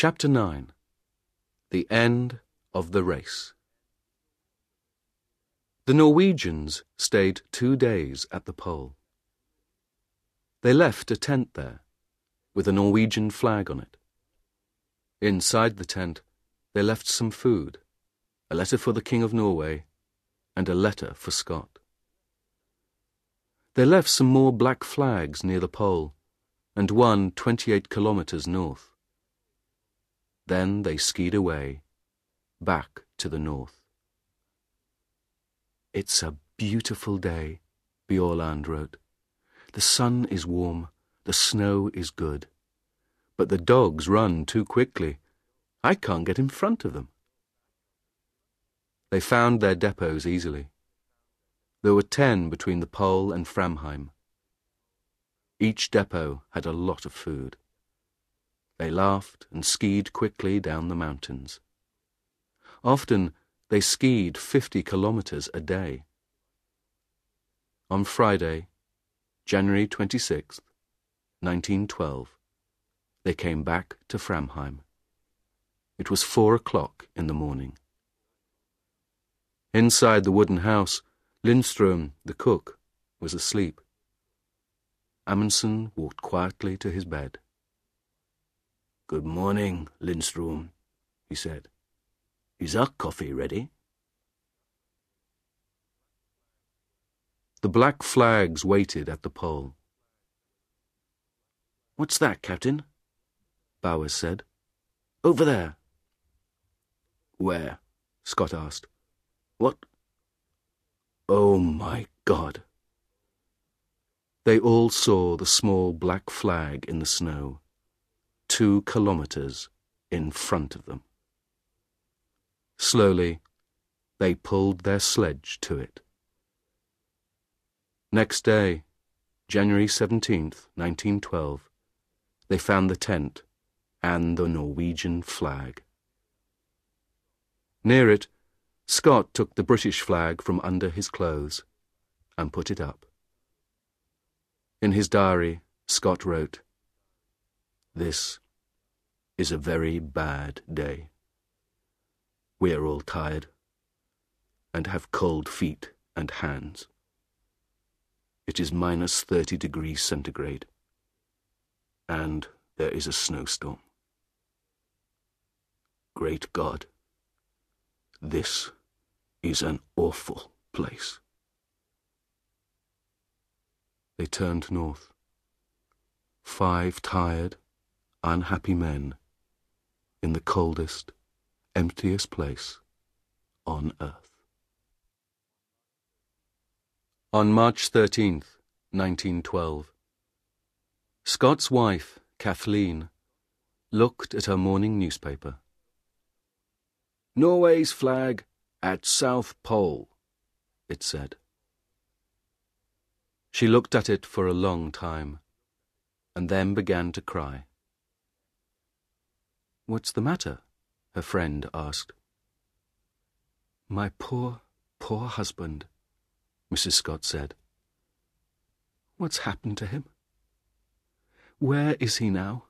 Chapter 9. The End of the Race. The Norwegians stayed 2 days at the pole. They left a tent there, with a Norwegian flag on it. Inside the tent, they left some food, a letter for the King of Norway, and a letter for Scott. They left some more black flags near the pole, and one 28 kilometers north. Then they skied away, back to the north. It's a beautiful day, Bjaaland wrote. The sun is warm, the snow is good. But the dogs run too quickly. I can't get in front of them. They found their depots easily. There were 10 between the pole and Framheim. Each depot had a lot of food. They laughed and skied quickly down the mountains. Often they skied 50 kilometers a day. On Friday, January 26th, 1912, they came back to Framheim. It was 4 o'clock in the morning. Inside the wooden house, Lindström, the cook, was asleep. Amundsen walked quietly to his bed. "Good morning, Lindström," he said. "Is our coffee ready?" The black flags waited at the pole. "What's that, Captain?" Bowers said. "Over there." "Where?" Scott asked. "What? Oh, my God." They all saw the small black flag in the snow, 2 kilometers in front of them. Slowly, they pulled their sledge to it. Next day, January 17th, 1912, they found the tent and the Norwegian flag. Near it, Scott took the British flag from under his clothes and put it up. In his diary, Scott wrote, "This is a very bad day. We are all tired and have cold feet and hands. It is minus 30 degrees centigrade, and there is a snowstorm. Great God, this is an awful place." They turned north. 5 tired, unhappy men in the coldest, emptiest place on earth. On March 13th, 1912, Scott's wife, Kathleen, looked at her morning newspaper. "Norway's flag at South Pole," it said. She looked at it for a long time, and then began to cry. "What's the matter?" her friend asked. "My poor, poor husband," Mrs. Scott said. "What's happened to him? Where is he now?"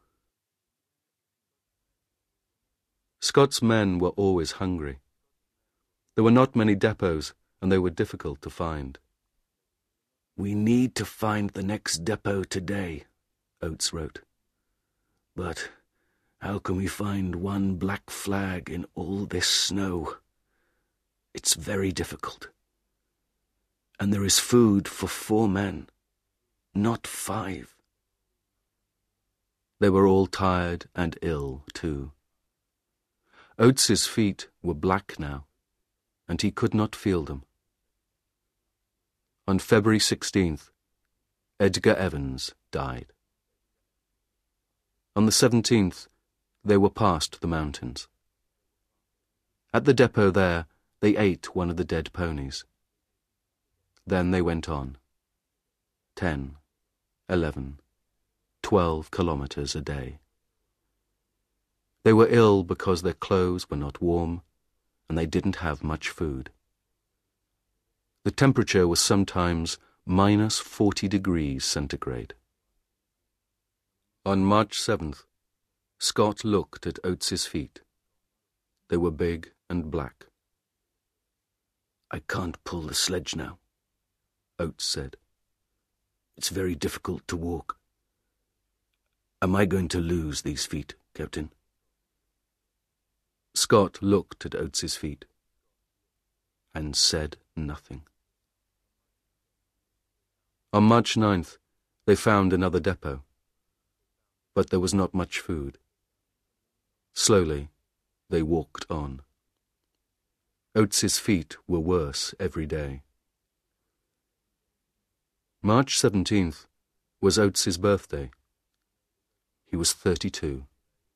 Scott's men were always hungry. There were not many depots, and they were difficult to find. "We need to find the next depot today," Oates wrote. "But how can we find one black flag in all this snow? It's very difficult. And there is food for 4 men, not 5. They were all tired and ill, too. Oates's feet were black now, and he could not feel them. On February 16th, Edgar Evans died. On the 17th, they were past the mountains. At the depot there, they ate one of the dead ponies. Then they went on. 10, 11, 12 kilometers a day. They were ill because their clothes were not warm, and they didn't have much food. The temperature was sometimes minus 40 degrees centigrade. On March 7th, Scott looked at Oates's feet. They were big and black. "I can't pull the sledge now," Oates said. "It's very difficult to walk. Am I going to lose these feet, Captain?" Scott looked at Oates's feet and said nothing. On March 9th, they found another depot, but there was not much food. Slowly, they walked on. Oates's feet were worse every day. March 17th was Oates's birthday. He was 32.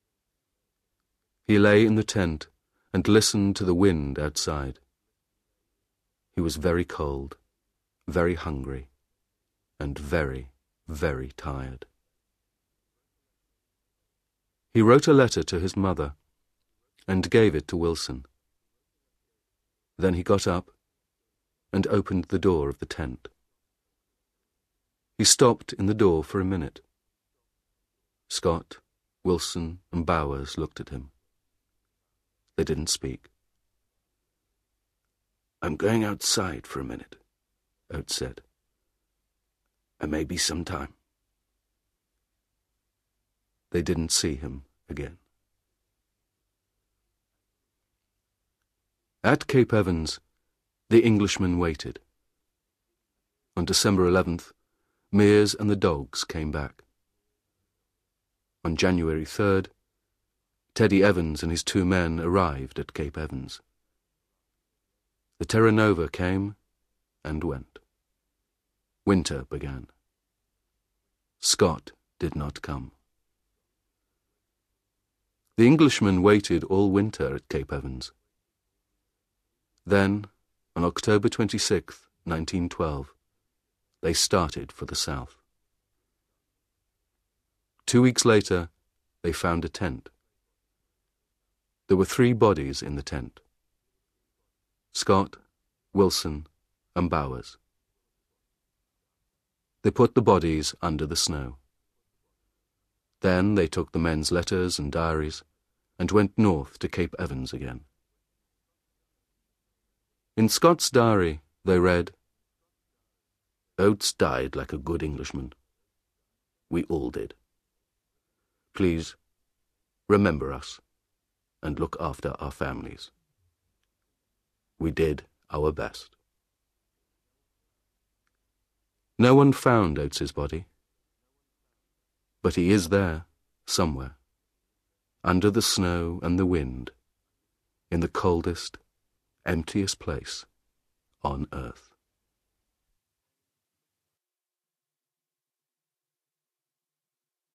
He lay in the tent and listened to the wind outside. He was very cold, very hungry, and very, very tired. He wrote a letter to his mother and gave it to Wilson. Then he got up and opened the door of the tent. He stopped in the door for a minute. Scott, Wilson, and Bowers looked at him. They didn't speak. "I'm going outside for a minute," Oates said. "I may be some time." They didn't see him again. At Cape Evans, the Englishmen waited. On December 11th, Meares and the dogs came back. On January 3rd, Teddy Evans and his 2 men arrived at Cape Evans. The Terra Nova came and went. Winter began. Scott did not come. The Englishmen waited all winter at Cape Evans. Then, on October 26th, 1912, they started for the south. 2 weeks later, they found a tent. There were 3 bodies in the tent: Scott, Wilson, and Bowers. They put the bodies under the snow. Then they took the men's letters and diaries and went north to Cape Evans again. In Scott's diary, they read, "Oates died like a good Englishman. We all did. Please, remember us and look after our families. We did our best." No one found Oates's body, but he is there, somewhere, under the snow and the wind, in the coldest, emptiest place on earth.